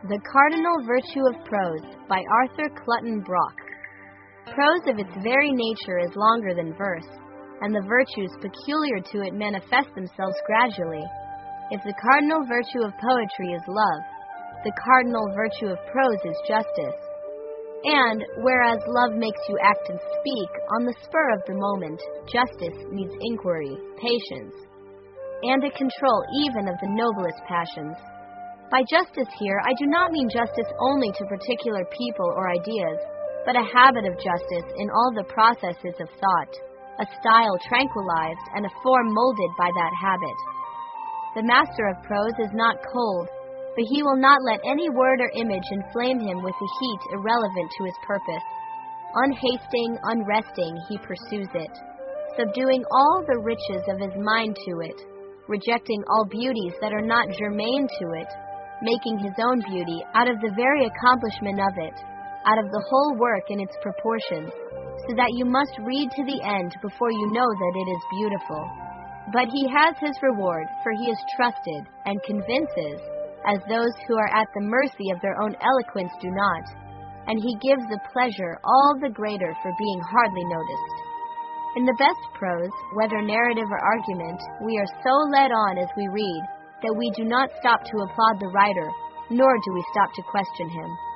The Cardinal Virtue of Prose by Arthur Clutton Brock. Prose of its very nature is longer than verse, and the virtues peculiar to it manifest themselves gradually. If the cardinal virtue of poetry is love, the cardinal virtue of prose is justice. And, whereas love makes you act and speak on the spur of the moment, justice needs inquiry, patience, and a control even of the noblest passions. By justice here, I do not mean justice only to particular people or ideas, but a habit of justice in all the processes of thought, a style tranquilized and a form molded by that habit. The master of prose is not cold, but he will not let any word or image inflame him with a heat irrelevant to his purpose. Unhasting, unresting, he pursues it, subduing all the riches of his mind to it, rejecting all beauties that are not germane to it, making his own beauty out of the very accomplishment of it, out of the whole work in its proportions, so that you must read to the end before you know that it is beautiful. But he has his reward, for he is trusted, and convinces, as those who are at the mercy of their own eloquence do not, and he gives the pleasure all the greater for being hardly noticed. In the best prose, whether narrative or argument, we are so led on as we read, that we do not stop to applaud the writer, nor do we stop to question him.